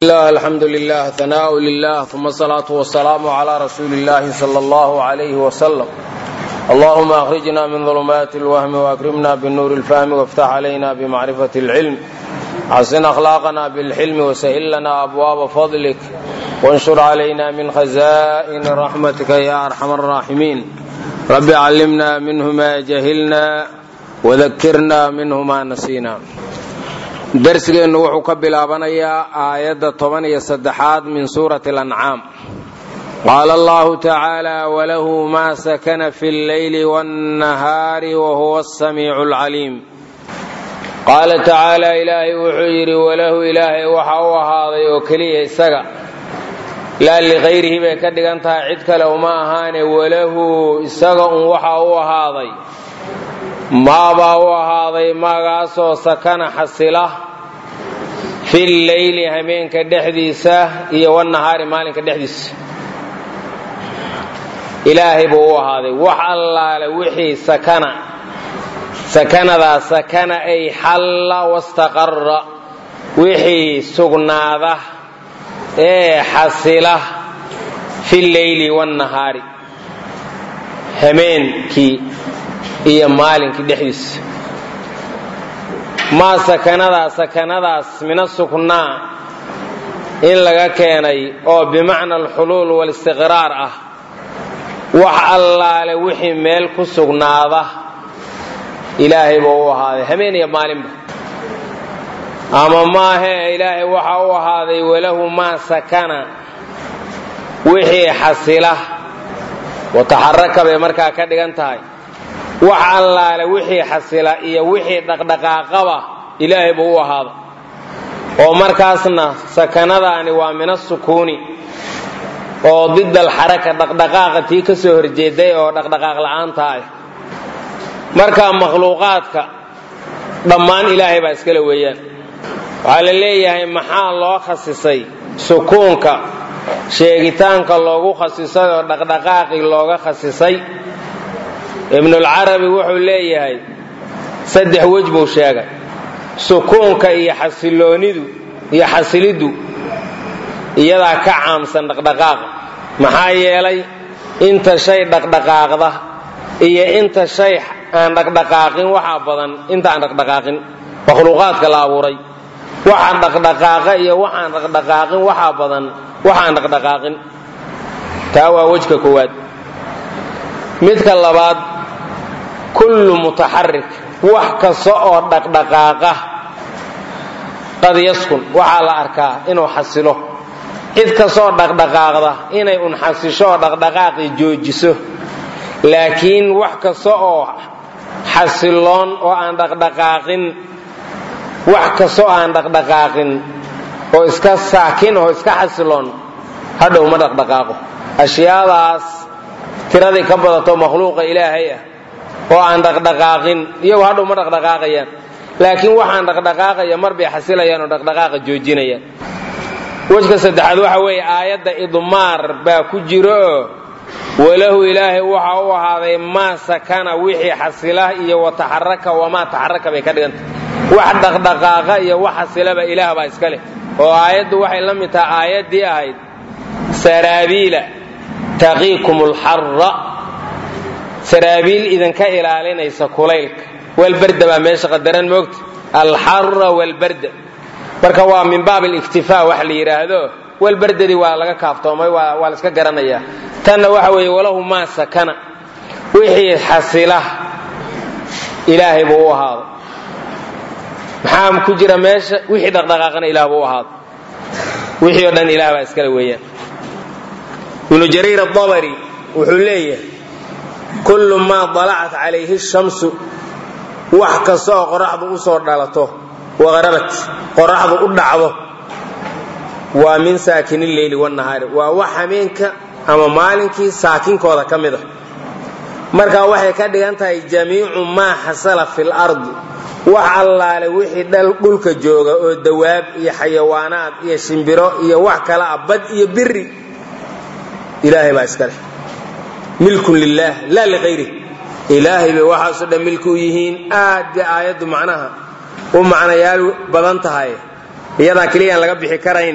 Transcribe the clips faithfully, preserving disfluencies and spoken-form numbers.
الله الحمد لله ثناء لله ثم الصلاة والسلام على رسول الله صلى الله عليه وسلم. اللهم أخرجنا من ظلمات الوهم وأكرمنا بالنور الفهم وافتح علينا بمعرفة العلم، حسن أخلاقنا بالحلم وسهل لنا أبواب فضلك وانشر علينا من خزائن رحمتك يا أرحم الراحمين. رب علمنا منه ما جهلنا وذكرنا منه ما نسينا. darsigeennu wuxuu ka bilaabanayaa aayadda toban iyo saddexaad min suurati al-ancaam. qaala allahu tacaala walahu maa sakana fi lleyli wannahaari wahuwa asamiicu alcaliim. qaala tacaala ilaahay wuxuu yidhi walahu ilaahay waxa u ahaaday oo keliya isaga, laa likayrihi bay ka dhigan tahay cid kale uma ahaane, walahu isaga un waxa u ahaaday maabaa u ahaaday maagaasoo sakana xasila fi lleyli habeenka dhexdiisa iyo wannahaari maalinka dhexdiisa. ilaahay buu u ahaaday wax allaale wixii sakana sakanadaa sakana ay xalla wastaqarra, wixii sugnaada ee xasila fi lleyli wannahaari habeenkii iyo maalinkii dhexdiisa. maa sakanadaa sakanadaas mina sugnaa in laga keenay oo bimacna alxuluul walistiqraar ah, wax allaale wixii meel ku sugnaada ilaahay buu u ahaaday habeen iyo maalinba. ama maahee ilaahay waxa u ahaaday walahu maa sakana wixii xasila, wataxaraka bay markaa ka dhigan tahay wax allaale wixii xasila iyo wixii dhaqdhaqaaqaba ilaahay buu u ahaada. oo markaasna sakanadaani waa min asukuuni oo did alxaraka, dhaqdhaqaaqa tii ka soo horjeeday oo dhaqdhaqaaq la'aanta ah. markaa makhluuqaadka dhammaan ilaahay baa iskale weeyaan. waxaa la leeyahay maxaa loo khasisay sukuunka, sheegitaanka loogu khasisay oo dhaqdhaqaaqii looga khasisay. ibnulcarabi wuxuu leeyahay saddex wej buu sheegay: sukuunka iyo xasiloonidu iyo xasiliddu iyadaa ka caamsan dhaqdhaqaaqa. maxaa yeelay inta shay dhaqdhaqaaqda iyo inta shay aan dhaqdhaqaaqin waxaa badan inta aan dhaqdhaqaaqin. makhluuqaadka la abuuray waxaa dhaqdhaqaaqa iyo waxaan dhaqdhaqaaqin waxaa badan waxaan dhaqdhaqaaqin. taa waa wejka koowaad. midka labaad, kullu mutaxarik, wax kasta oo dhaqdhaqaaqa, qad yaskun, waxaa la arkaa inuu xasilo. cid kastaoo dhaqdhaqaaqda inay un xasisho oo dhaqdhaqaaqii joojiso. laakiin wax kasta oo xasiloon oo aan dhaqdhaqaaqin, wax kasta oo aan dhaqdhaqaaqin oo iska saakin oo iska xasiloon, hadhow ma dhaqdhaqaaqo. ashyaadaas tiradii ka badato makhluuqa ilaahay ah oo aan dhaqdhaqaaqin, iyagu hadhow ma dhaqdhaqaaqayaan. laakiin waxaan dhaqdhaqaaqaya mar bay xasilayaan oo dhaqdhaqaaqa joojinayaan. wejka saddexaad waxa weeye aayadda idmaar baa ku jiro, walahu ilaahay waxa u ahaaday maa sakana wixii xasila iyo wataxaraka wamaa taxaraka bay ka dhiganta. wax dhaqdhaqaaqa iyo wax xasilaba ilaah baa iska leh. oo aayaddu waxay la mid tahay aayaddii ahayd saraabiila taqiikum alxarra, saraabiil idinka ilaalinaysa kulaylka. walbarda baa meesha qadaran, moogta alxarra walbarda. marka waa min baab aliktifaa wax la yidhaahdo. walbardadii waa laga kaaftoomay, waa la iska garanayaa. tanna waxa weeye walahu maa sakana, wixii xasila ilaahay buu u ahaado. maxaa ku jira meesha? wixii dhaqdhaqaaqana ilaah buu u ahaado. wixii oo dhan ilaah baa iskale weeyaan. ibnu jariir adabari wuxuu leeyahay kullu maa dalacat calayhi shamsu, wax kasta oo qoraxdu u soo dhalato, waqarabat, qoraxdu u dhacdo, waa min saakini lleyli wannahaari, waa wax habeenka ama maalinkii saakinkooda ka mid a. markaa waxay ka dhigan tahay jamiicu maa xasala fi lardi, wax allaale wixii dhulka jooga oo dawaab iyo xayawaanaad iyo shimbiro iyo wax kala ah, bad iyo biri, ilaahay baa iska leh. milkun lilaah laa likayri, ilaahay bay waxaasoo dhan milki u yihiin. aad bay aayaddu macnaha u macnayaal badan tahay. iyadaa keliyaan laga bixi karayne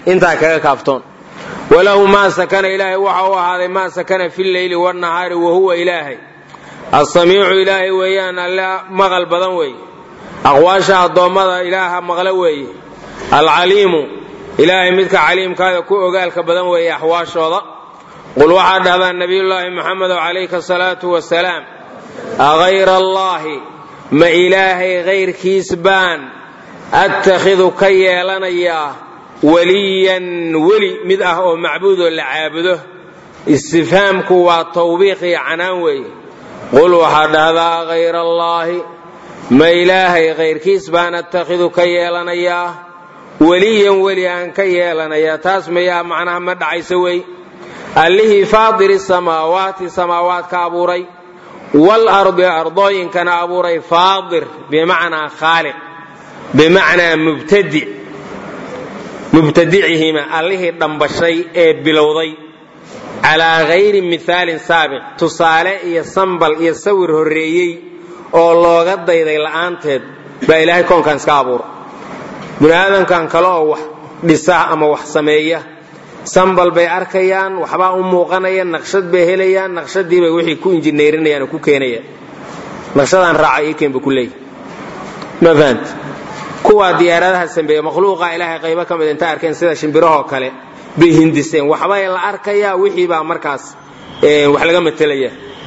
intaa kaga kaaftoon walahu maa sakana ilaahay waxa u ahaaday maa sakana fi leyli wanahaari wahuwa ilaahay asamiicu ilaahay weeyaan alla maqal badan weeye aqwaasha addoommada ilaaha maqlo weeye alcaliimu ilaahay midka caliimkaada ku ogaalka badan weeye axwaashooda qul waxaa dhahdaa nabiyullaahi muxamedow calayka asalaatu wasalaam agayra allaahi ma ilaahay kayrkiis baan attakhidu ka yeelanayaa weliyan weli mid ah oo macbuudoo la caabudo istifhaamku waa tawbiiq iyo canaan weeye qul waxaa dhahdaa agayra allaahi ma ilaahay kayrkiis baan attakhidu ka yeelanayaa weliyan weli aan ka yeelanayaa taas mayaa macnaha ma dhacayso wey allihii faadiri samaawaati samaawaadka abuuray waalardi ardooyinkana abuuray faadir bimacnaa khaaliq bimacnaa mubtadic mubtadicihima allihii dhambashay ee bilowday calaa hayri mihaalin saabiq tusaale iyo sambal iyo sawir horreeyey oo looga dayday la'aanteed baa ilaahay koonkan iska abuura bini aadamkan kale oo wax dhisa ama wax sameeya sambal bay arkayaan waxbaa u muuqanaya naqshad bay helayaan naqshadii bay wixii ku injineerinayaan oo ku keenayaan naqshadaan raacay ii keenba ku leeyahay ma fahant kuwa diyaaradaha sameeya makhluuqa ilaahay qaybo ka mid inta arkeen sida shimbirahoo kale bay hindiseen waxbay la arkayaa wixii baa markaas wax laga matalaya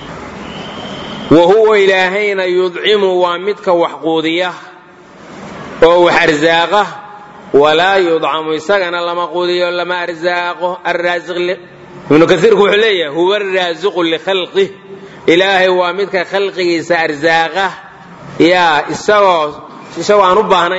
wahuwa ilaahayna yudcimu waa midka wax quudiya oo wax arsaaqa walaa yudcamu isagana lama quudiyo lama arsaaqo arraasiq ibnu kasiirku wuxuu leeyahay huwa arraasiqu likhalqih ilaahay waa midka khalqigiisa arsaaqa yaa isagoo isagoo aan u baahnay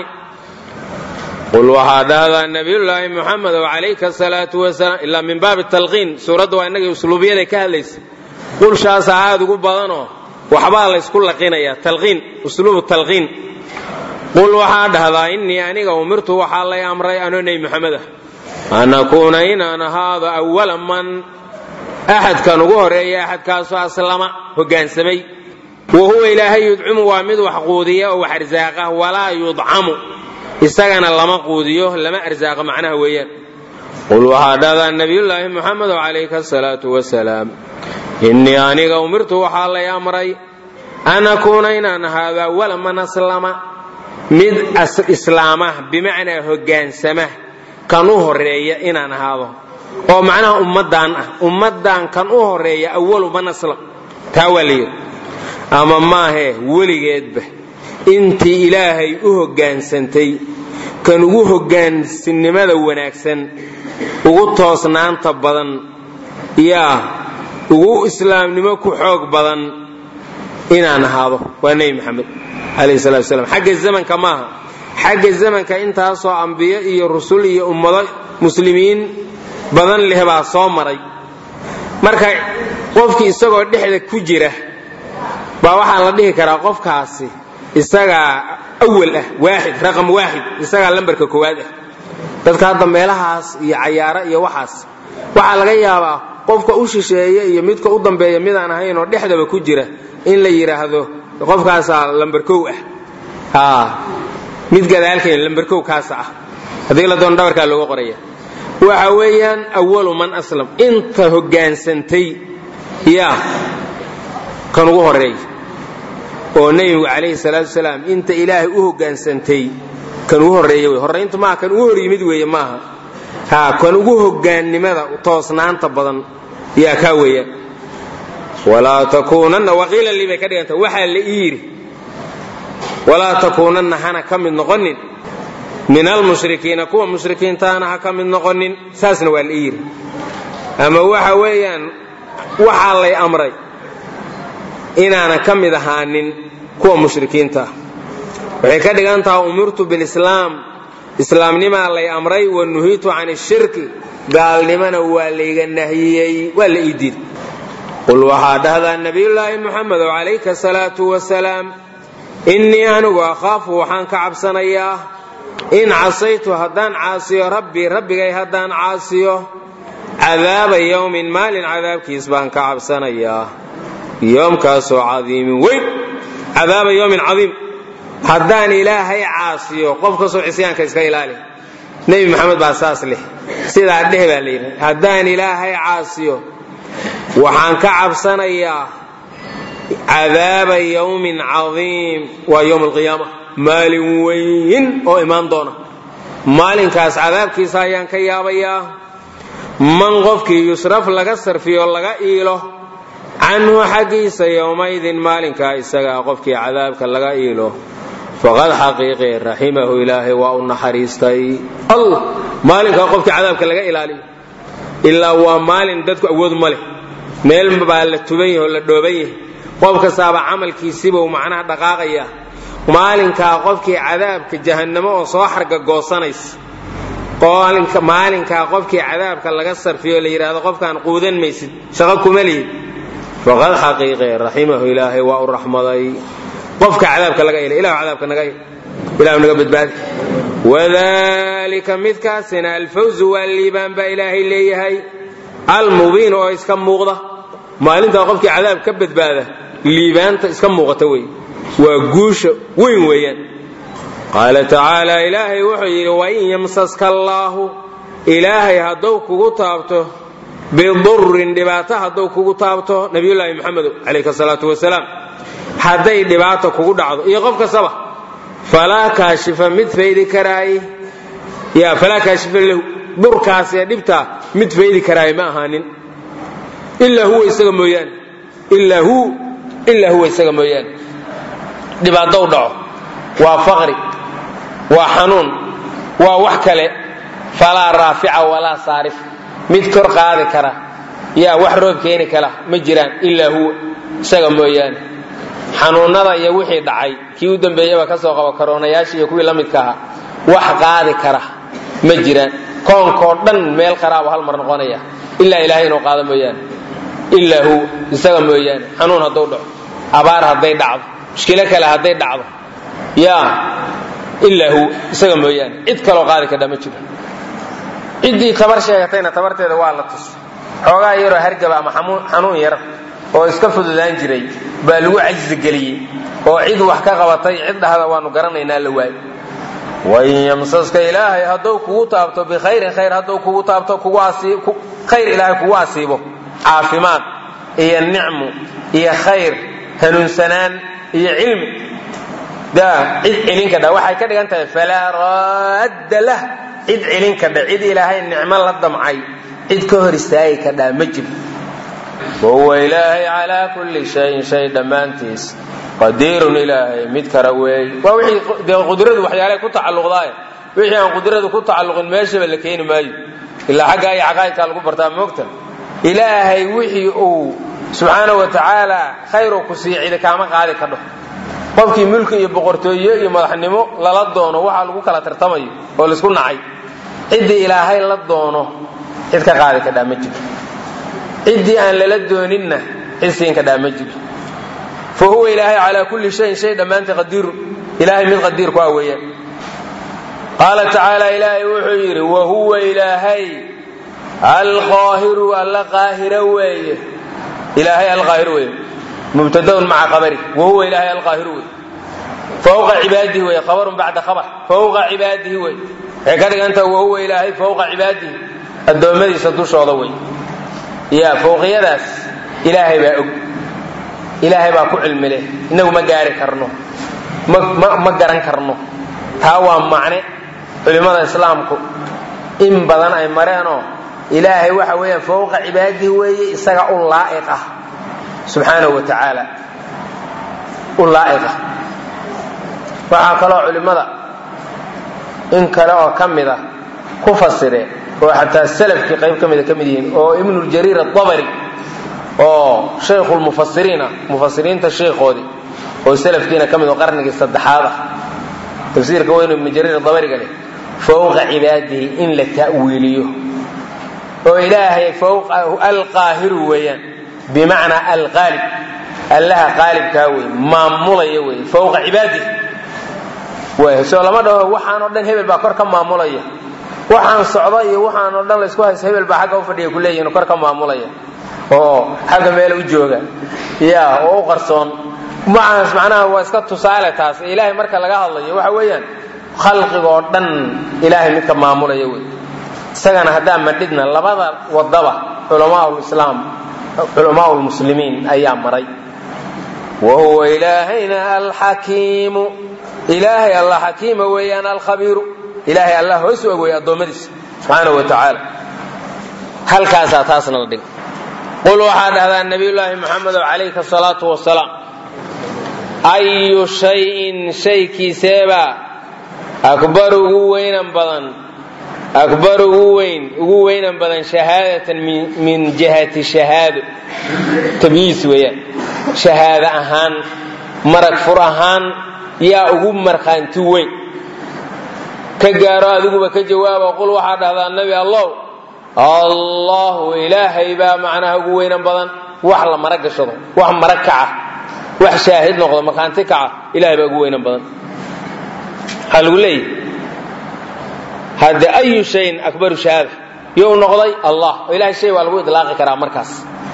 qul waxaa dhahdaa nabiyullaahi muxamedow calayka asalaatu wasalaam ilaa min baabi talqiin suuradda waa innagii usluubiyaday ka hadlaysa qulshaasa aad ugu badanoo waxbaa laysku laqinayaa talqiin usluubu talqiin qul waxaa dhahdaa innii aniga umirtu waxaa lay amray anoo nebi muxamedah an akuuna inaan ahaado awala man axadkan ugu horeeya axadkaasoo aslama hoggaansamay wahuwa ilaahay yudcimu waa mid wax quudiya oo wax arsaaqa walaa yudcamu isagana lama quudiyo lama arsaaqa macnaha weeyaan qul waxaa dhahdaa nabiyullaahi muxamedow calayka asalaatu wasalaam innii aniga umirtu waxaa lay amray an akuuna inaan ahaado awala man aslama mid islaama bimacnaa hoggaansama kan u horeeya inaan ahaado oo macnaha ummaddan ah ummaddan kan u horeeya awalu man aslam taa waa layidhi ama maahee weligeedba intii ilaahay u hoggaansantay kan ugu hoggaansinimada wanaagsan ugu toosnaanta badan yaa ugu islaamnimo ku xoog badan inaan ahaado waa nebi maxamed alayhi salaatu wasalaam xagga zamanka maaha xagga zamanka intaasoo ambiyo iyo rusul iyo ummado muslimiin badan leh baa soo maray marka qofkii isagoo dhexda ku jira baa waxaa la dhihi karaa qofkaasi isagaa awal ah waaxid raqam waaxid isagaa lambarka koowaad ah dadka hadda meelahaas iyo cayaaro iyo waxaas waxaa laga yaabaa qofka u shisheeya iyo midka u dambeeya midaan ahayn oo dhexdaba ku jira in la yidhaahdo qofkaasaa lambar kow ah mid gadaalkeen lambar kow kaasa ah haddii la doono dhabarkaa looga qoraya waxa weeyaan awalu man aslam inta hoggaansantay yaa kan ugu horeeya oo nebigu calayhi salaatu wasalaam inta ilaahay u hoggaansantay kan ugu horreeya wey horrayntu maaha kan ugu hor yimid weeye maaha haa kan ugu hoggaannimada toosnaanta badan yaa kaa weeyaan walaa takuunanna waqiila lii bay ka dhiganta waxaa la ii yidhi walaa takuunanna hana ka mid noqonin min almushrikiina kuwa mushrikiintaana ha ka mid noqonin saasna waa la ii yidhi ama waxa weeyaan waxaa lay amray inaanan ka mid ahaanin kuwa mushrikiinta ah waxay ka dhigan taha umirtu bilislaam islaamnimaa lay amray wa nuhiitu can ishirki gaalnimana waa layga nahiyey waa la ii diiday qul waxaa dhahdaa nabiyullaahi muxamedow calayka asalaatu wasalaam innii anigu akhaafu waxaan ka cabsanayaa in casaytu haddaan caasiyo rabbii rabbigay haddaan caasiyo cadaaba yowmin maalin cadaabkiis baan ka cabsanayaa yoomkaasoo cadiimin weyn cadaaba yowmin cadiim haddaan ilaahay caasiyo qof kastoo cisyaanka iska ilaali nabi maxamed baa saas leh sidaa dheh baa leeyahay haddaan ilaahay caasiyo waxaan ka cabsanayaa cadaaba yawmin cadiim waa yawm alqiyaama maalin weyn oo imaan doona maalinkaas cadaabkiisa ayaan ka yaabayaa man qofkii yusraf laga sarfiyo laga iilo canhu xaggiisa yowmaydin maalinkaa isagaa qofkii cadaabka laga iilo faqad xaqiiqe raximahu ilaahay waa u naxariistay allah maalinkaa qofkii cadaabka laga ilaaliyo ilaa waa maalin dadku awood ma leh meel baa la tuban yahay oo la dhooban yahay qof kastaaba camalkiisiba uu macnaha dhaqaaqaya maalinkaa qofkii cadaabka jahannamo oo soo xarga goosanaysa maalinkaa qofkii cadaabka laga sarfiyo la yidhaahdo qofkaan quudan maysid shaqo kuma lihid faqad xaqiiqe raximahu ilaahay waa u raxmaday qofka cadaabka laga ila ilahu cadaabka naga ilahu naga badbaadi wadalika midkaasina alfawzu waa liibaan baa ilaahay leeyahay almubiin oo iska muuqda maalintaa qofkii cadaab ka badbaada liibaanta iska muuqata wey waa guusha weyn weeyaan qaala tacaala ilaahay wuxuu yidhi wain yamsaska allaahu ilaahay hadduu kugu taabto bidurrin dhibaato hadduu kugu taabto nabiyullaahi maxamedo calayhi salaatu wasalaam hadday dhibaato kugu dhacdo iyo qof kastaba falaa kaashifa mid faydi karaay yaa falaa kaashifa lahu durkaas ee dhibtaa mid faydi karaay ma ahaanin ilaa huwa isaga mooyaane ilaa hu ilaa huwa isaga mooyaane dhibaato u dhaco waa faqri waa xanuun waa wax kale falaa raafica walaa saarif mid kor qaadi kara yaa wax roob keeni kala ma jiraan ilaa huwa isaga mooyaane xanuunada iyo wixii dhacay kii u dambeeyaba ka soo qabo karoonayaashii iyo kuwii la midka ahaa wax qaadi kara ma jiraan koonkoo dhan meel qaraabo hal mar noqonaya ilaa ilaahay inuu qaado mooyaane ilaa huwa isaga mooyaane xanuun hadduu dhaco abaar hadday dhacdo mushkilo kale hadday dhacdo yaa ilaa huwa isaga mooyaane cid kaloo qaadi kardha ma jiro ciddii tabar sheegatayna tabarteeda waa la tus xoogaa yaroo hargaba ama xanuun yar oo iska fududaan jiray baa lagu cajsigeliyey oo cid wax ka qabatay cid dhahda waanu garanaynaa la waay wain yamsaska ilaahay hadduu kugu taabto bikhayrin khayr hadduu kugu taabto khayr ilaahay kugu asiibo caafimaad iyo nicmu iyo khayr hanuunsanaan iyo cilmi daa cid celin kadha waxay ka dhigan tahay falaa raadda lah cid celin kadha cid ilaahay nicmo la damcay cid ka hor istaagi kadhaa ma jiro wahuwa ilaahay calaa kulli shayin shay dhammaantiis qadiirun ilaahay mid kara weey waa wixii dee qudradu waxyaalahay ku tacalluqdaaye wixii aan qudradu ku tacalluqin meeshaba la keeni maayo ilaa xaggaa iyo caqaa'idkaa lagu bartaa moogta ilaahay wixii uu subxaanahu wa tacaala khayru ku sii cidi kaama qaadi kadho qofkii mulki iyo boqortooyo iyo madaxnimo lala doono waxaa lagu kala tartamayo oo laisku nacay ciddii ilaahay la doono cid ka qaadi kadhaa ma jiro ciddii aan lala dooninna cid siin kadhaa ma jiro fa huwa ilaahay calaa kulli shayin shay dhammaantii qadiiru ilaahay mid qadiir ku ah weeyaan qaala tacaala ilaahay wuxuu yidhi wahuwa ilaahay alqaahiru alla qaahira weeye ilaahay alqaahiru weeye mubtadaun maca qabari wahuwa ilaahay alqaahiru weeye fawqa cibaadihi weeye khabarun bacda khabar fawqa cibaadihi weeye waxay ka dhigantaha wahuwa ilaahay fawqa cibaadihi addoommadiisa dushooda wey yaa fawqiyadaas ilaahay baa og ilaahay baa ku cilmi leh innagu ma gaari karno ma garan karno taa waa macne culimmada islaamku in badan ay mareenoo ilaahay waxa weeyaan fawqa cibaadihi weeye isaga u laa'iq ah subxaanahu wa tacaala u laa'iq ah waxaa kaloo culimmada in kale oo ka mid ah ku fasireen oo xataa salafkii qayb ka mida ka mid yihiin oo ibnujariir adabari oo shaykhulmufasiriin ah mufasiriinta sheekhoodii oo salafkiina ka mid oo qarnigii saddexaad ah tafsiirka weynu ibnu jariir adabariga leh fawqa cibaadihi in la ta'wiiliyo oo ilaahay fawqahu alqaahiru weeyaan bimacnaa alqaalib allaha qaalibkaa wey maamulaya wey fawqa cibaadihi way soo lama dhaho waxaan oo dhan hebel baa kor ka maamulaya waxaan socda iyo waxaan oo dhan la isku haysto hebel baa xagga u fadhiya ku leeyihiin kor ka maamulaya oo xagga meel u jooga yaa oo u qarsoon macnaas macnaha waa iska tusaale taas ilaahay marka laga hadlayo waxa weeyaan khalqigoo dhan ilaahay midka maamulaya wey isagana haddaan madhidna labada wadaba culamaa lislaam culamaa lmuslimiin ayaa maray wahuwa ilaahayna alxakiimu ilaahay alla xakiima weeyaan alkhabiiru ilaahay allah hoos u og wey addoommadiisa subxaana wa tacaala halkaasaa taasna la dhigay qul waxaa dhahdaa nabiyullaahi muxamedow calayhi asalaatu wasalaam ayu shayin shaykiiseebaa akbar ugu weynan badan akbar ugu weyn ugu weynan badan shahaadatan min jihati shahaado tamyiis weeyaan shahaado ahaan marag fur ahaan yaa ugu markhaanti weyn ka gaaro adiguba ka jawaaba qul waxaa dhahdaa nabi allow allahu ilaahay baa macnaha ugu weynan badan wax la marag gashado wax marag kaca wax shaahid noqdo markhaanti kaca ilahay baa ugu weynan badan waxaa lagu leeyahy hadde ayu shayin akbaru shahaada you noqday allah oo ilahay shay waa lagu idlaaqi karaa markaas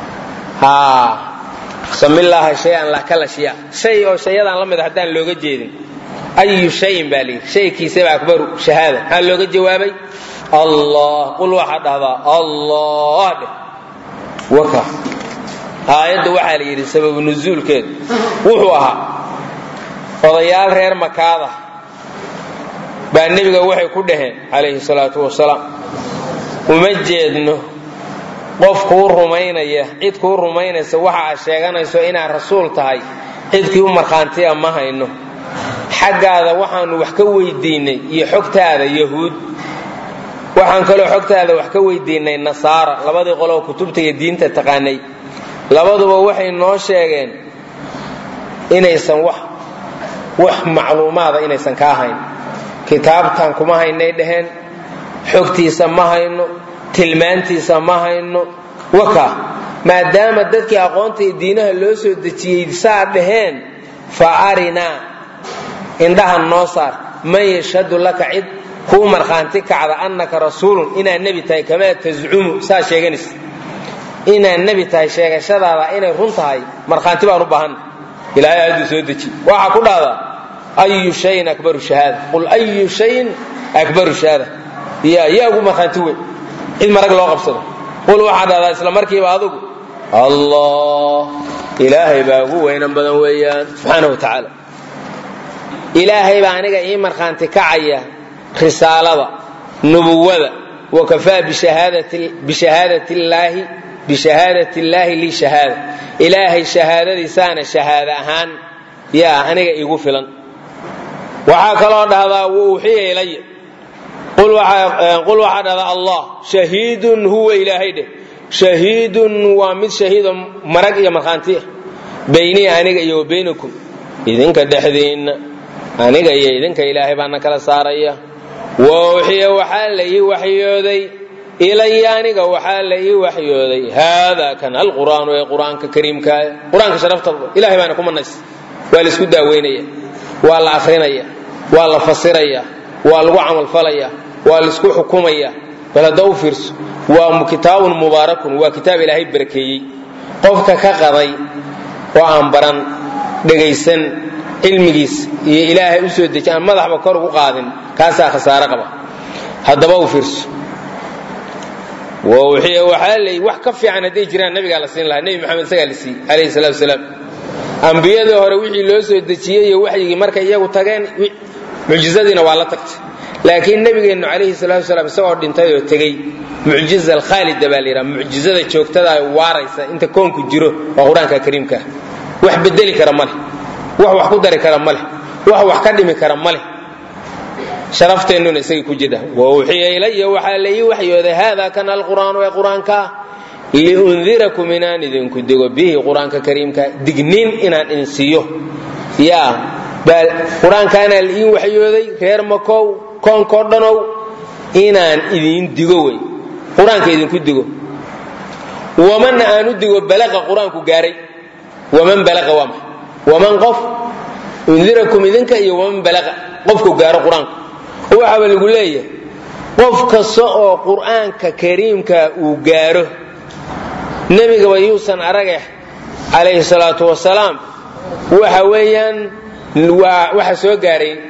samillaaha shay-an la kala shiya shay oo shayadaan la mid a haddaan looga jeedin ayu shayin baa layidhi shaykiisaba akbaru shahaada maxaa looga jawaabay allah qul waxaa dhahdaa allah dheh waka aayadda waxaa la yidhi sababu nusuulkeedu wuxuu ahaa odayaal reer makaada baa nebiga waxay ku dhaheen calayhi salaatu wasalaam uma jeedno qof kuu rumaynaya cid kuu rumaynaysa waxa aad sheeganayso inaad rasuul tahay cidkii u markhaantiya ma hayno xaggaada waxaanu wax ka weydiinay iyo xogtaada yahuud waxaan kaloo xogtaada wax ka weydiinay nasaara labadii qoloo kutubta iyo diinta taqaanay labaduba waxay noo sheegeen inaysan wax wax macluumaada inaysan ka ahayn kitaabtan kuma haynay dhaheen xogtiisa ma hayno tilmaantiisa ma hayno waka maadaama dadkii aqoonta iyo diinaha loo soo dejiyey saa dhaheen fa arinaa indhaha noo saar man yashhadu laka cid kuu markhaanti kacda annaka rasuulun inaad nebi tahay kamaa tascumu saa sheeganaysa inaad nebi tahay sheegashadaada inay run tahay markhaanti baan u baahanna ilaahay aayaduu soo deji waxaa ku dhahdaa ayu shayin akbaru shahaada qul ayu shayin akbaru shahaada yaa yaa ugu markhaanti weyn cid marag loo qabsado qul waxaa dhahdaa isla markiiba adugu allah ilaahay baa ugu weynan badan weeyaan subxaana wa tacaala ilaahay baa aniga ii markhaanti kacaya risaalada nubuwada wakafaa bishahaadati illaahi bishahaadati illaahi lii shahaada ilaahay shahaadadiisaana shahaada ahaan yaa aniga iigu filan waxaa kaloo dhahdaa wuuxiya ilaya qul waxaa dhahdaa allah shahiidun huwa ilaahay dheh shahiidun waa mid shahiido marag iyo markhaanti ah baynii aniga iyo wa baynakum idinka dhexdiinna aniga iyo idinka ilaahay baana kala saaraya wauxiya waxaa la ii waxyooday ilaya aniga waxaa la ii waxyooday haadaa kan alqur'aanu ee qur'aanka kariimkaa qur-aanka sharafta ilahay baana ku manaysa waa la isku daaweynaya waa la akrinaya waa la fasiraya waa lagu camalfalaya waa la isku xukumaya bal hadda u fiirso waa kitaabun mubaarakun waa kitaab ilaahay barakeeyey qofka ka qaday oo aan baran dhegaysan cilmigiis iyo ilaahay u soo deji aan madaxba kor ugu qaadin kaasaa khasaare qaba haddaba u fiirso wauxiya waxaa lay wax ka fiican hadday jiraan nabigaa la siin lahaa nebi maxamed isagaa la siiyey calayhi salaatu wasalaam ambiyadii hore wixii loo soo dejiyey iyo waxyigii markay iyagu tageen mucjizadiina waa la tagtay laakiin nabigeennu calayhi salaatu wasalaam isagoo dhintay oo tegey mucjiza alkhaalida baa la yidhaha mucjizada joogtada waaraysa inta koonku jiro waa qur-aanka kariimka wax bedeli kara ma leh wax wax ku dari kara ma leh wax wax ka dhimi kara ma leh sharafteenuna isagii ku jidha wauxiya ilaya waxaa la ii waxyooday haadaa kan alqur'aanu ee qur-aanka liundirakum inaan idinku digo bihi qur-aanka kariimka digniin inaan idin siiyo yaa qur-aankaanaa la ii waxyooday reer makow koonkoo dhanow inaan idin digo wey qur-aanka idinku digo wamanna aan u digo balaqa qur-aanku gaaray waman balaqa waa maxa waman qof undirakum idinka iyo waman balaqa qofku gaaro qur-aanku waxaaba lagu leeyahay qof kasta oo qur-aanka kariimka uu gaaro nebigaba yuusan arage calayhi salaatu wasalaam waxa weeyaan waxa soo gaaray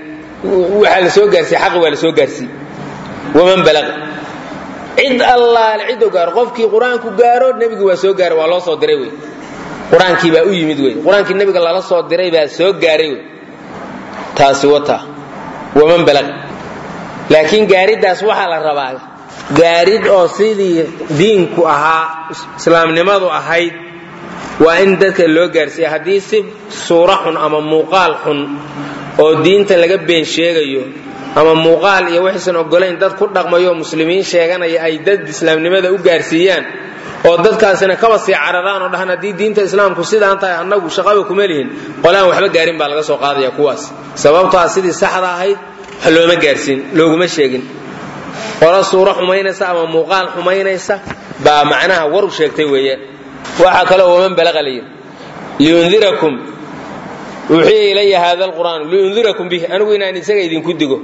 waxa la soo gaarsiiyay xaqi waa la soo gaarsiiyay waman balaq cid allah cidu gaar qofkii quraanku gaaro nabiga waa soo gaaray waa loo soo diray way quraankii baa u yimid way quraankii nabiga la soo diray baa soo gaaray way taasi wata waman balaq laakiin gaaridaas waxa la rabaa gaarid oo sidii diinku ahaa islaamnimadu ahayd waa in dadka loo gaarsiiyo hadii si suura xun ama muuqaal xun oo diinta laga been sheegayo ama muuqaal iyo waxaan ogolayn dad ku dhaqmayo muslimiin sheeganaya ay dad islaamnimada u gaarsiiyaan oo dadkaasina ka wasi cararaan oo dhahan hadii diinta islaamku sidaan tahay annagu shaqaba kuma leeyin qolaan waxba gaarin baa laga soo qaadaya kuwaas sababtoo ah sidii saxda ahayd looma gaarsiin looguma sheegin qora suura xumaynaysa ama muuqaal xumaynaysa baa macnaha war u sheegtay weeyaan waxa kale oo man balaqa leeyahay liyunzirakum wuxuu ilaahay hada alquran liyunzirakum bihi anigu inaan isaga idin ku digo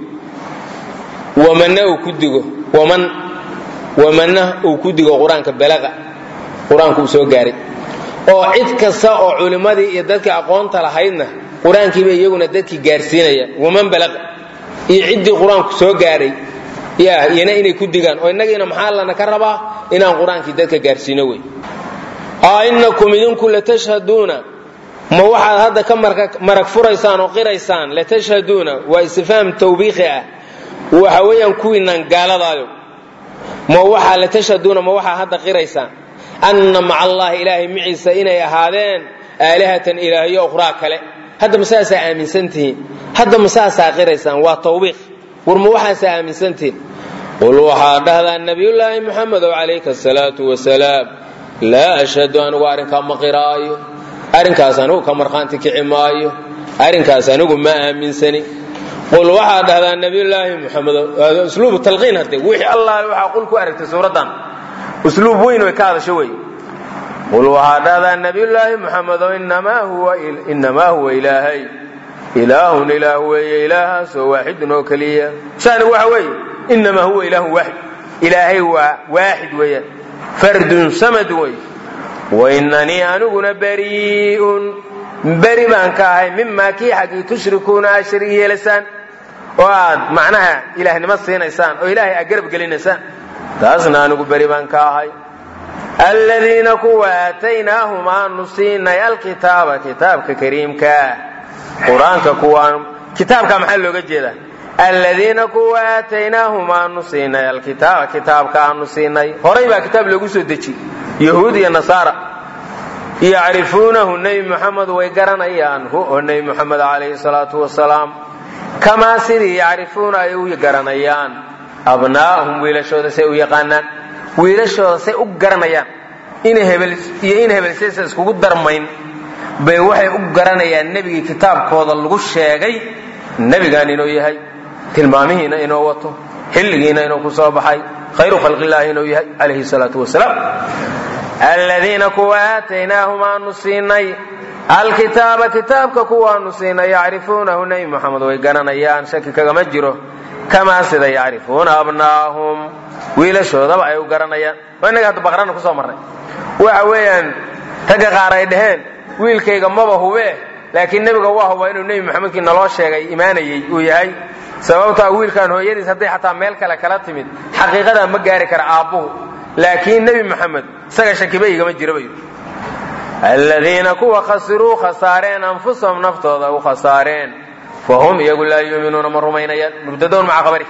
wamanna uu ku digo waman wamanna uu ku digo quraanka balaqa quraanku soo gaaray oo cid kasta oo culimadii iyo dadka aqoonta lahaydna quraankii bay iyaguna dadkii gaarsiinaya waman balaqa iyo cidii quraanku soo gaaray yaa iyana inay ku digaan oo inagina maxaa lana ka rabaa inaan quraankii dadka gaarsiino way ainakum idinku la tashhaduna ma waxa hada ka marag furaysaan oo qiraysaan la tashhaduna wa istifham tawbiqi ah waxa weeyaan kuwiinan gaaladaayo ma waxa la tashhaduna ma waxa hada qiraysaan anna ma allah ilaahi miisa inay ahaadeen aalihatan ilaahiyo ukhra kale hada masaasa aaminsantiin hada masaasa qiraysaan waa tawbiq warma waxa aaminsantiin qul waxa dhahda nabiyullaahi muhammad alayhi salatu wasalaam la ashhadu an waarinka maqiraayo arinkaas anigu ka marqaanti kicimaayo arinkaas anigu ma aaminsani qul waxa dhahda nabiyullaahi muhammad usluub talqiin hade wixii allah waxa qul ku aragtay suuradan usluub weyn oo ka hadasho way qul waxa dhahda nabiyullaahi muhammad inma huwa inma huwa ilaahi ilaahun ilaahu wa ilaaha soo waahidun oo kaliya shan waxa way inma huwa ilaahu waahid ilaahi waa waahid weeyaan fardun samad way وإنني أنغنا بريء بري بان كاهي مما كي حقي تشركون أشريه لسان واد معناها إلهي نمسينا إسان وإلهي أقرب قلين إسان تاسنا أنغ بري بان كاهي الذين كواتيناهم أن نصينا الكتاب كتابك كريم كا قرآنك كوان كتابك محلو قجيدا الذين كواتيناهم أن نصينا الكتاب كتابك أن نصينا هريبا كتاب لغسو دجي يهود يا نصارى يعرفونه النبي محمد ويقرنيان هو النبي محمد عليه الصلاة والسلام كما سيدي يعرفون أيو يقرنيان أبناءهم ويلشود سيء يقانان ويلشود سيء قرنيان إنه هبل إنه هبل سيسا اسكو درمين بيوحي قرنيان النبي كتاب كوضا الغشاقي النبي قال إنه يهي تلمامهنا إنه وطو حلقنا إنه كصابحي خير خلق الله إنه يهي عليه الصلاة والسلام الذين كواتيناهم أن نصيني الكتاب كتابك كوا نصيني يعرفونه نبي محمد ويقرنيان شكك مجره كما سيدا يعرفون أبناهم ويلا شوذا بأيو قرنيان وإنك هاتو بقران كسو مرة وعوين تقاقار يدهين ويل كيغا مبا هو لكن نبي قواه هو إنه نبي محمد كي نلوش شيئا إيماني ويهي سببتا ويل كان هو يدي سبتي حتى ميلك لكالاتمد حقيقة مقاري كرعابوه لكن نبي محمد سغا شكيبي كما جيربي الذين كوا خسروا خسارين انفسهم نفتودا وخسارين فهم يقول لا يؤمنون مرمين مبتدون مع خبره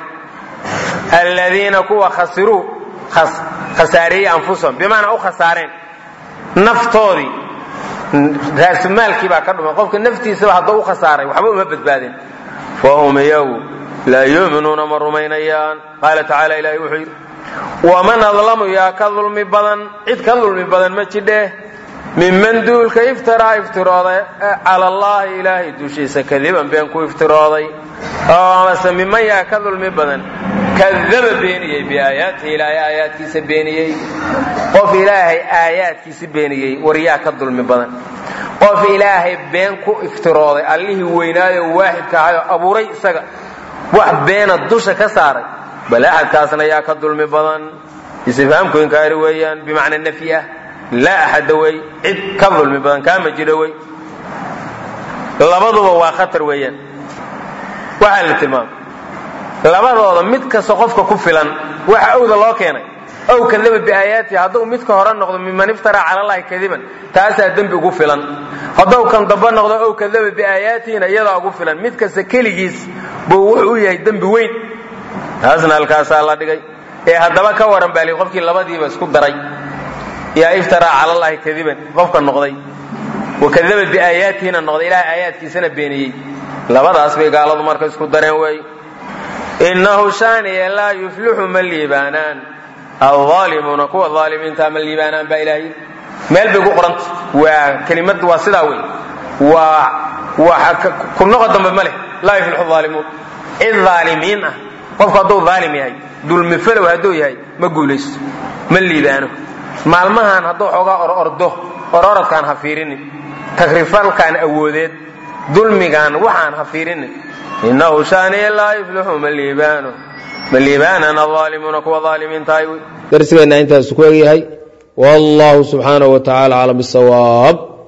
الذين كوا خسروا خس خساري انفسهم بمعنى او خسارين نفتودي راس مالكي با كدما قفك نفتيسا haduu khasaaray waxba uma badbaadin فهم يقول لا يؤمنون مرمين قال تعالى الهي وحي ومن أظلم يا كظلم بدن عد كظلم بدن ما جده ممن دول كيفترى افتراضي على الله إلهي دوشيس كذبا بينكو افتراضي أو مثلا ممن يا كظلم بدن كذب بيني بآياته إلهي آيات كيس بيني قف إلهي آيات كيس بيني وريا كظلم بدن قف إلهي بينكو افتراضي اللي هو ويناي واحد كهذا أبو ري سقى واحد بين الدوشة كساري بل أحد كاسنا يا كظلم بدن استفهام كون كاري ويان بمعنى النفيه لا أحد وي عد كظلم بدن كام جدوي لبضوا waa khatar weeyaan waxa la tilmaamay labadooda mid kasta qofka ku filan waxa awda loo keenay aw kadaba biaayaati haduu midka hore noqdo miman iftara ala allahi kadiban taasa dambi ugu filan haduu kan daba noqdo aw kadaba biaayaatiina iyada ugu filan mid kasta kaligiis buu wuxuu yahay dambi weyn taasna halkaas la dhigay ee hadaba ka waran baali qofkii labadiiba isku daray ya iftara ala allahi kadiban qofka noqday وكذب بآياتنا نقضي إلى آيات كيسنا بيني لبضع أسبق على ضمرك اسكو الدرين وي إنه شاني لا يفلح من الليبانان الظالمون كو الظالمين تام الليبانان بإلهي مال بيقو قرنت وكلمات واصلة وي وكل نقدم بملك لا يفلح الظالمون الظالمين وفق دو ظالمي هاي دول مفلو هدو هاي ما قوليس من الليبانو مالمهان هدو حقا أردو أرارد كان هفيريني تغريفال كان أوديد ظلمي كان وحان هفيريني إنه شاني لا يفلح من ليبانه من ليباننا الظالمون كوا ظالمين تايوي درسنا انت سكوغي هاي والله سبحانه وتعالى على بالصواب.